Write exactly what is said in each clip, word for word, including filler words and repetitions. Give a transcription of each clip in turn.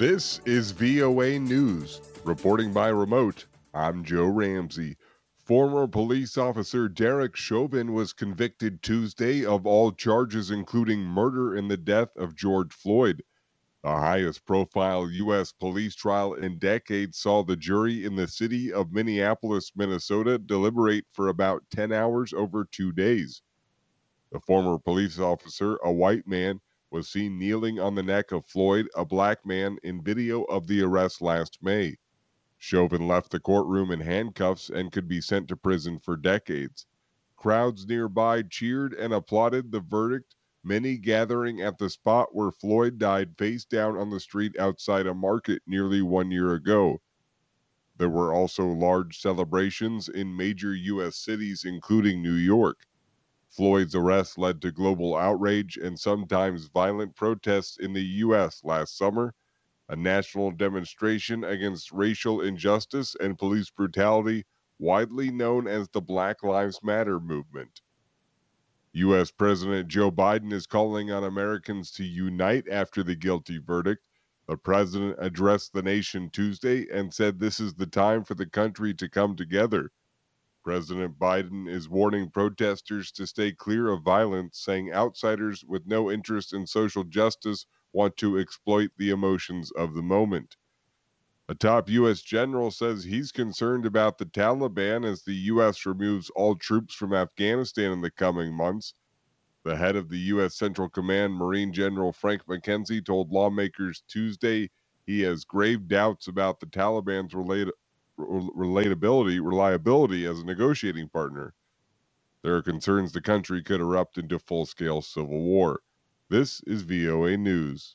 This is V O A News. Reporting by remote, I'm Joe Ramsey. Former police officer Derek Chauvin was convicted Tuesday of all charges, including murder in the death of George Floyd. The highest profile U S police trial in decades saw the jury in the city of Minneapolis, Minnesota, deliberate for about ten hours over two days. The former police officer, a white man, was seen kneeling on the neck of Floyd, a black man, in video of the arrest last May. Chauvin left the courtroom in handcuffs and could be sent to prison for decades. Crowds nearby cheered and applauded the verdict, many gathering at the spot where Floyd died face down on the street outside a market nearly one year ago. There were also large celebrations in major U S cities, including New York. Floyd's arrest led to global outrage and sometimes violent protests in the U S last summer, a national demonstration against racial injustice and police brutality widely known as the Black Lives Matter movement. U S. President Joe Biden is calling on Americans to unite after the guilty verdict. The president addressed the nation Tuesday and said this is the time for the country to come together. President Biden is warning protesters to stay clear of violence, saying outsiders with no interest in social justice want to exploit the emotions of the moment. A top U S general says he's concerned about the Taliban as the U S removes all troops from Afghanistan in the coming months. The head of the U S. Central Command, Marine General Frank McKenzie, told lawmakers Tuesday he has grave doubts about the Taliban's relate- relatability, reliability as a negotiating partner. There are concerns the country could erupt into full-scale civil war. This is V O A News.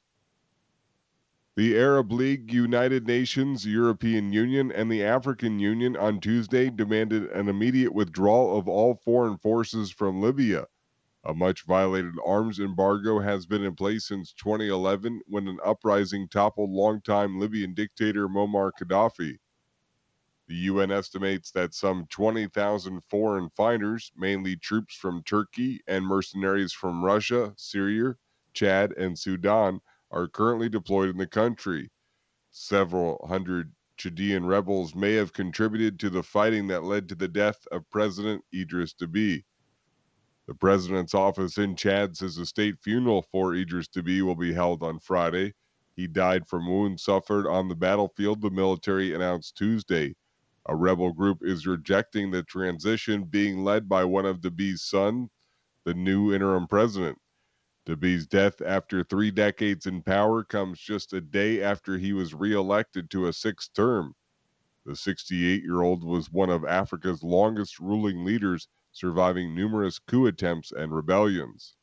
The Arab League, United Nations, European Union, and the African Union on Tuesday demanded an immediate withdrawal of all foreign forces from Libya. A much violated arms embargo has been in place since twenty eleven when an uprising toppled longtime Libyan dictator Muammar Gaddafi. The U N estimates that some twenty thousand foreign fighters, mainly troops from Turkey and mercenaries from Russia, Syria, Chad, and Sudan, are currently deployed in the country. Several hundred Chadian rebels may have contributed to the fighting that led to the death of President Idris Deby. The president's office in Chad says a state funeral for Idris Deby will be held on Friday. He died from wounds suffered on the battlefield, the military announced Tuesday. A rebel group is rejecting the transition being led by one of Deby's sons, the new interim president. Deby's death after three decades in power comes just a day after he was re-elected to a sixth term. The sixty-eight-year-old was one of Africa's longest ruling leaders, surviving numerous coup attempts and rebellions.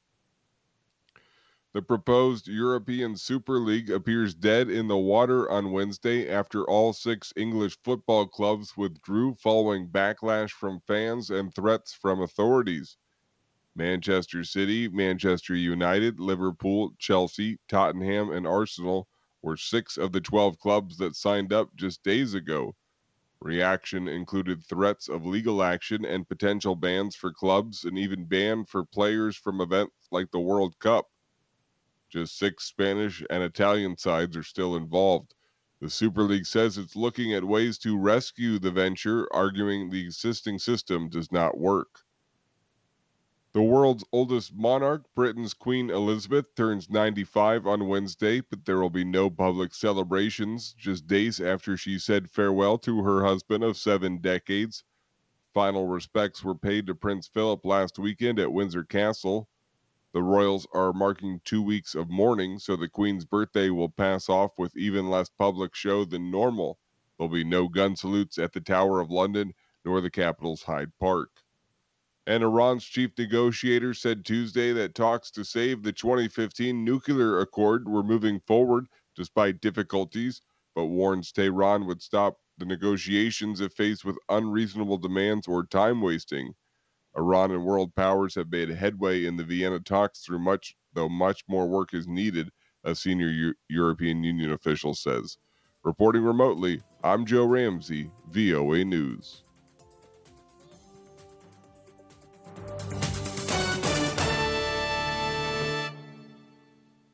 The proposed European Super League appears dead in the water on Wednesday after all six English football clubs withdrew following backlash from fans and threats from authorities. Manchester City, Manchester United, Liverpool, Chelsea, Tottenham, and Arsenal were six of the twelve clubs that signed up just days ago. Reaction included threats of legal action and potential bans for clubs and even ban for players from events like the World Cup. Just six Spanish and Italian sides are still involved. The Super League says it's looking at ways to rescue the venture, arguing the existing system does not work. The world's oldest monarch, Britain's Queen Elizabeth, turns ninety-five on Wednesday, but there will be no public celebrations, just days after she said farewell to her husband of seven decades. Final respects were paid to Prince Philip last weekend at Windsor Castle. The royals are marking two weeks of mourning, so the Queen's birthday will pass off with even less public show than normal. There'll be no gun salutes at the Tower of London nor the capital's Hyde Park. And Iran's chief negotiator said Tuesday that talks to save the twenty fifteen nuclear accord were moving forward despite difficulties, but warns Tehran would stop the negotiations if faced with unreasonable demands or time wasting. Iran and world powers have made headway in the Vienna talks through much, though much more work is needed, a senior U- European Union official says. Reporting remotely, I'm Joe Ramsey, V O A News.